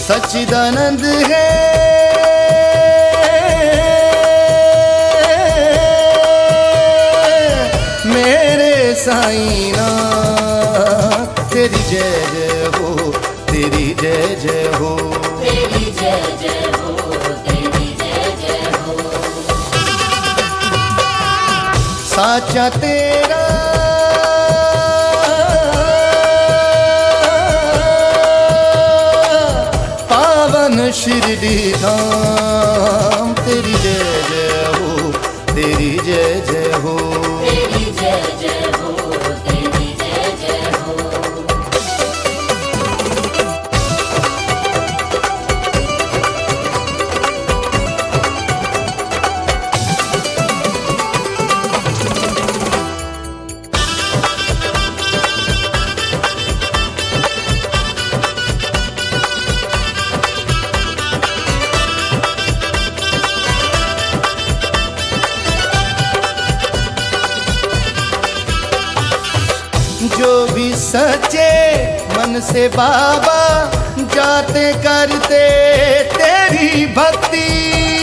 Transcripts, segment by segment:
सच्चिदानंद है मेरे साईं नाथ। तेरी जय जय हो, तेरी जय जय हो, तेरी जय जय हो, तेरी जय जय हो। साचा तेरा पावन शिरडी धाम। तेरी जय जय हो, तेरी जय जय हो, तेरी जय जय हो, तेरी जय जय हो। जो भी सच्चे मन से बाबा जाते करते तेरी भक्ति,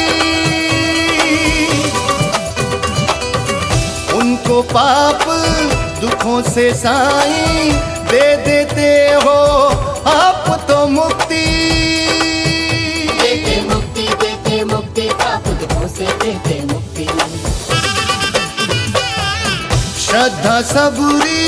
उनको पाप दुखों से साईं दे देते हो आप तो मुक्ति। देते मुक्ति, पाप दुखों से देते मुक्ति। श्रद्धा सबूरी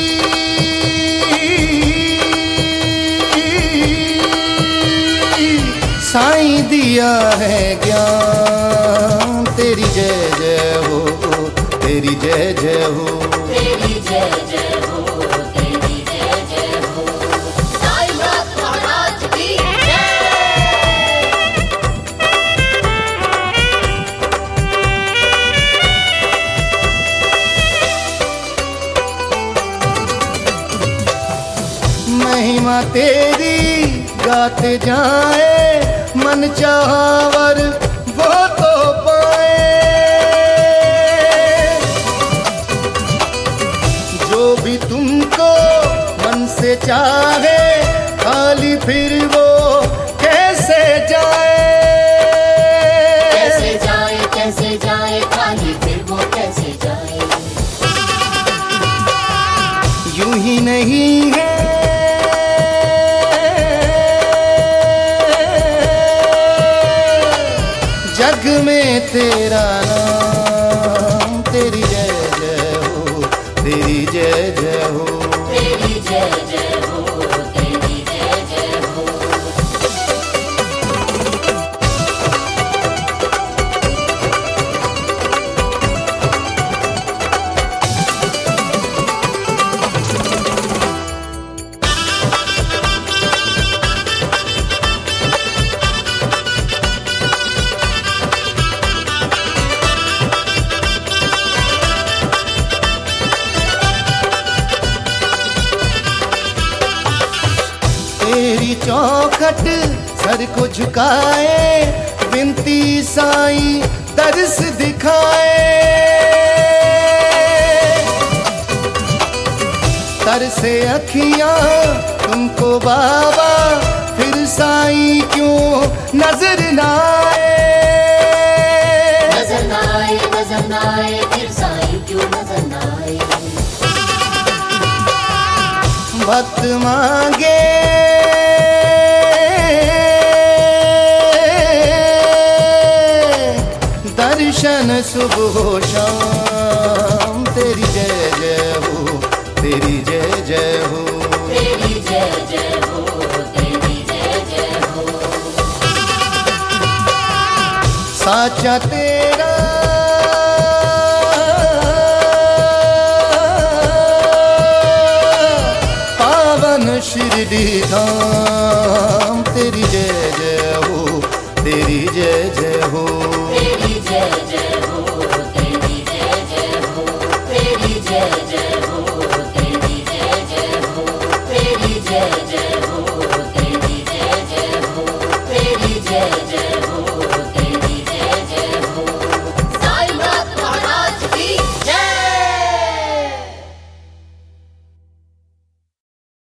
साईं दिया है ज्ञान। तेरी जय जय हो, तेरी जय जय हो, तेरी जय जय हो, तेरी जय जय हो। साईं नाथ महाराज की जय। महिमा तेरी गाते जाए मन चाहवर वो तो पाए। जो भी तुमको मन से चाहे खाली फिर वो कैसे जाए। कैसे जाए, कैसे जाए खाली फिर वो कैसे जाए। यूं ही नहीं है जग में तेरा नाम। तेरी जय जय हो, तेरी जय जय हो, तेरी जय जय हो, तेरी जय जय हो। तेरी चौखट सर को झुकाए विनती साईं दर्श दिखाए। तरसे अखियां तुमको बाबा फिर साईं क्यों नजर न आए। नजर न आए, नजर न आए, फिर साईं क्यों नजर न आए। भक्त मांगे दर्शन सुबह शाम। तेरी जय जय हो, तेरी जय जय हो, तेरी जय जय हो, तेरी जय जय हो। साचा तेरा पावन शिरडी धाम। तेरी जय जय हो, तेरी जय जय